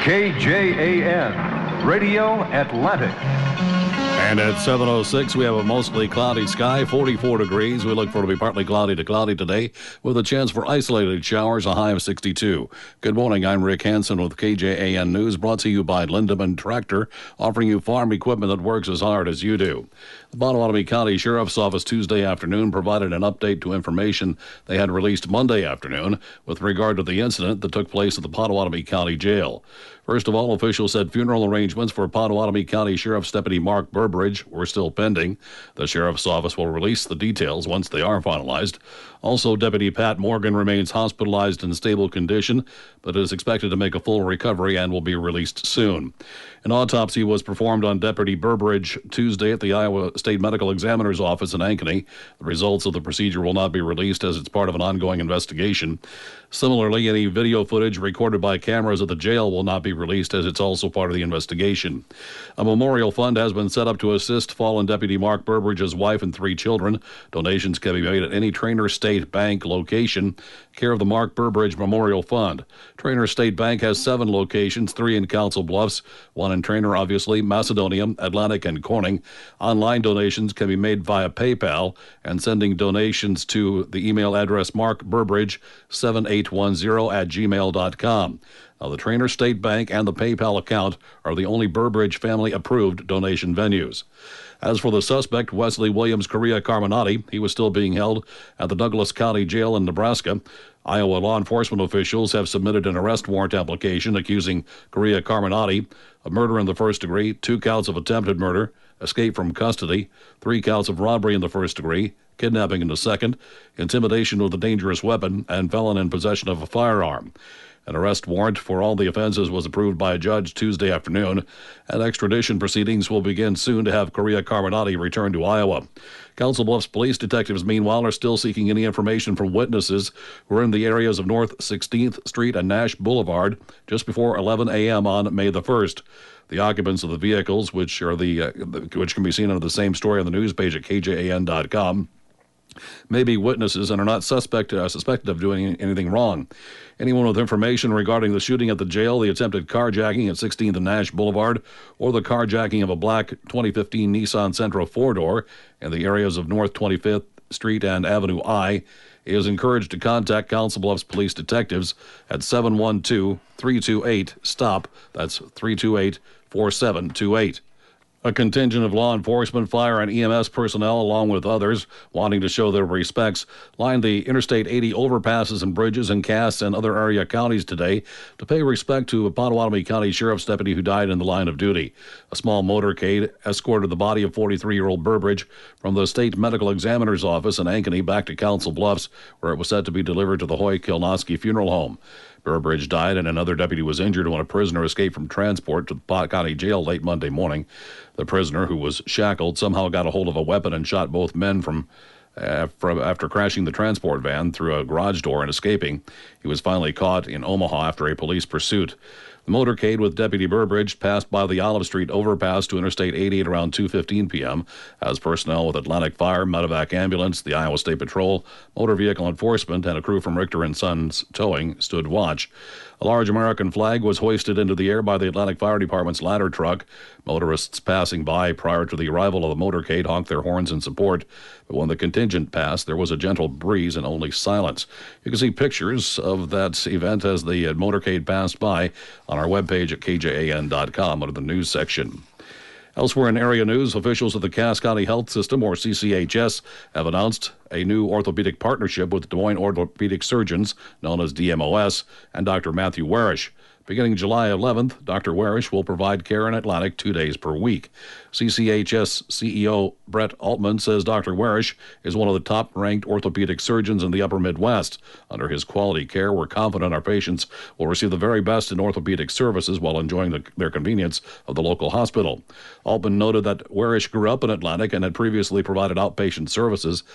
KJAN, Radio Atlantic. And at 7:06, we have a mostly cloudy sky, 44 degrees. We look for it to be partly cloudy to cloudy today with a chance for isolated showers, a high of 62. Good morning. I'm Rick Hansen with KJAN News, brought to you by Lindeman Tractor, offering you farm equipment that works as hard as you do. The Pottawatomie County Sheriff's Office Tuesday afternoon provided an update to information they had released Monday afternoon with regard to the incident that took place at the Pottawatomie County Jail. First of all, officials said funeral arrangements for Pottawatomie County Sheriff's Deputy Mark Burbridge were still pending. The Sheriff's Office will release the details once they are finalized. Also, Deputy Pat Morgan remains hospitalized in stable condition, but is expected to make a full recovery and will be released soon. An autopsy was performed on Deputy Burbridge Tuesday at the Iowa State Medical Examiner's office in Ankeny. The results of the procedure will not be released as it's part of an ongoing investigation. Similarly, any video footage recorded by cameras at the jail will not be released as it's also part of the investigation. A memorial fund has been set up to assist fallen Deputy Mark Burbridge's wife and 3 children. Donations can be made at any Trainer State Bank location, care of the Mark Burbridge Memorial Fund. Trainer State Bank has 7 locations, 3 in Council Bluffs, 1 in Trainer, obviously, Macedonia, Atlantic, and Corning. Online donations can be made via PayPal and sending donations to the email address markburbridge7810@gmail.com. Now, the Trainer State Bank and the PayPal account are the only Burbridge family-approved donation venues. As for the suspect, Wesley Williams Correa Carminati, he was still being held at the Douglas County Jail in Nebraska. Iowa law enforcement officials have submitted an arrest warrant application accusing Correa Carminati of murder in the first degree, 2 counts of attempted murder, escape from custody, 3 counts of robbery in the first degree, kidnapping in the second, intimidation with a dangerous weapon, and felon in possession of a firearm. An arrest warrant for all the offenses was approved by a judge Tuesday afternoon, and extradition proceedings will begin soon to have Correa Carminati return to Iowa. Council Bluffs police detectives, meanwhile, are still seeking any information from witnesses who are in the areas of North 16th Street and Nash Boulevard just before 11 a.m. on May the 1st. The occupants of the vehicles, which can be seen under the same story on the news page at kjan.com, may be witnesses and are not suspected of doing anything wrong. Anyone with information regarding the shooting at the jail, the attempted carjacking at 16th and Nash Boulevard, or the carjacking of a black 2015 Nissan Sentra 4-door in the areas of North 25th Street and Avenue I, is encouraged to contact Council Bluffs police detectives at 712-328-STOP. That's 328-4728. A contingent of law enforcement, fire, and EMS personnel, along with others wanting to show their respects, lined the Interstate 80 overpasses and bridges in Cass and other area counties today to pay respect to a Pottawatomie County Sheriff's deputy who died in the line of duty. A small motorcade escorted the body of 43-year-old Burbridge from the State Medical Examiner's office in Ankeny back to Council Bluffs, where it was set to be delivered to the Hoy Kilnosky Funeral Home. Burbridge died and another deputy was injured when a prisoner escaped from transport to the Pot County Jail late Monday morning. The prisoner, who was shackled, somehow got a hold of a weapon and shot both men after crashing the transport van through a garage door and escaping. He was finally caught in Omaha after a police pursuit. The motorcade with Deputy Burbridge passed by the Olive Street overpass to Interstate 80 at around 2:15 p.m. as personnel with Atlantic Fire, Medevac Ambulance, the Iowa State Patrol, Motor Vehicle Enforcement, and a crew from Richter & Sons Towing stood watch. A large American flag was hoisted into the air by the Atlantic Fire Department's ladder truck. Motorists passing by prior to the arrival of the motorcade honked their horns in support, but when the contingent passed, there was a gentle breeze and only silence. You can see pictures of that event as the motorcade passed by on our webpage at kjan.com under the news section. Elsewhere in area news, officials of the Cass County Health System, or CCHS, have announced a new orthopedic partnership with Des Moines Orthopedic Surgeons, known as DMOS, and Dr. Matthew Warish. Beginning July 11th, Dr. Warish will provide care in Atlantic 2 days per week. CCHS CEO Brett Altman says Dr. Warish is one of the top-ranked orthopedic surgeons in the upper Midwest. Under his quality care, we're confident our patients will receive the very best in orthopedic services while enjoying their convenience of the local hospital. Altman noted that Warish grew up in Atlantic and had previously provided outpatient services at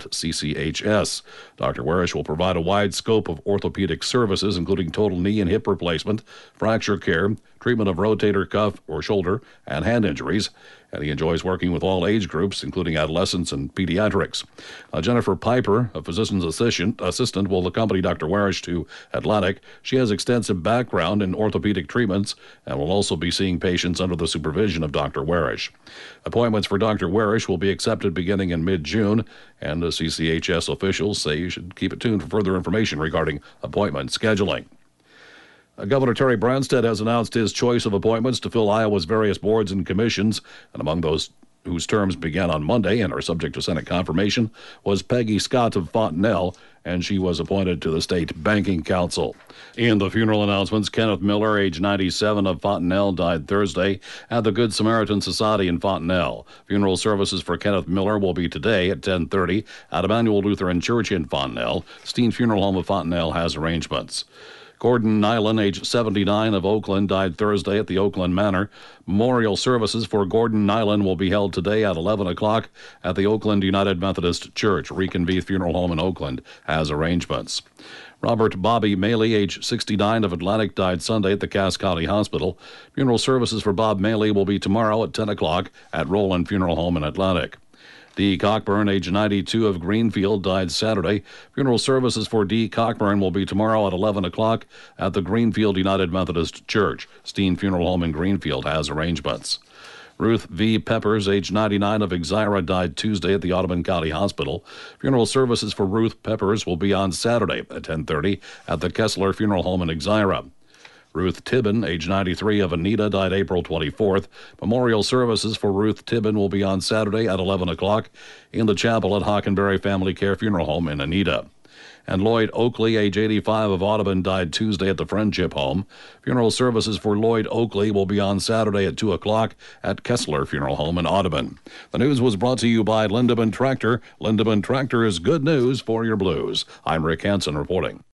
CCHS. Dr. Warish will provide a wide scope of orthopedic services, including total knee and hip replacement, fracture care, treatment of rotator cuff or shoulder, and hand injuries. And he enjoys working with all age groups, including adolescents and pediatrics. Jennifer Piper, a physician's assistant, will accompany Dr. Warish to Atlantic. She has extensive background in orthopedic treatments and will also be seeing patients under the supervision of Dr. Warish. Appointments for Dr. Warish will be accepted beginning in mid-June, and the CCHS officials say you should keep it tuned for further information regarding appointment scheduling. Governor Terry Branstad has announced his choice of appointments to fill Iowa's various boards and commissions, and among those whose terms began on Monday and are subject to Senate confirmation was Peggy Scott of Fontenelle, and she was appointed to the State Banking Council. In the funeral announcements, Kenneth Miller, age 97, of Fontenelle, died Thursday at the Good Samaritan Society in Fontenelle. Funeral services for Kenneth Miller will be today at 10:30 at Emmanuel Lutheran Church in Fontenelle. Steen Funeral Home of Fontenelle has arrangements. Gordon Nyland, age 79, of Oakland, died Thursday at the Oakland Manor. Memorial services for Gordon Nyland will be held today at 11 o'clock at the Oakland United Methodist Church. Reconvene Funeral Home in Oakland has arrangements. Robert Bobby Maley, age 69, of Atlantic, died Sunday at the Cass County Hospital. Funeral services for Bob Maley will be tomorrow at 10 o'clock at Roland Funeral Home in Atlantic. Dee Cockburn, age 92, of Greenfield, died Saturday. Funeral services for Dee Cockburn will be tomorrow at 11 o'clock at the Greenfield United Methodist Church. Steen Funeral Home in Greenfield has arrangements. Ruth V. Peppers, age 99, of Exira, died Tuesday at the Audubon County Hospital. Funeral services for Ruth Peppers will be on Saturday at 10:30 at the Kessler Funeral Home in Exira. Ruth Tibbin, age 93, of Anita, died April 24th. Memorial services for Ruth Tibbin will be on Saturday at 11 o'clock in the chapel at Hockenberry Family Care Funeral Home in Anita. And Lloyd Oakley, age 85, of Audubon, died Tuesday at the Friendship Home. Funeral services for Lloyd Oakley will be on Saturday at 2 o'clock at Kessler Funeral Home in Audubon. The news was brought to you by Lindemann Tractor. Lindemann Tractor is good news for your blues. I'm Rick Hansen reporting.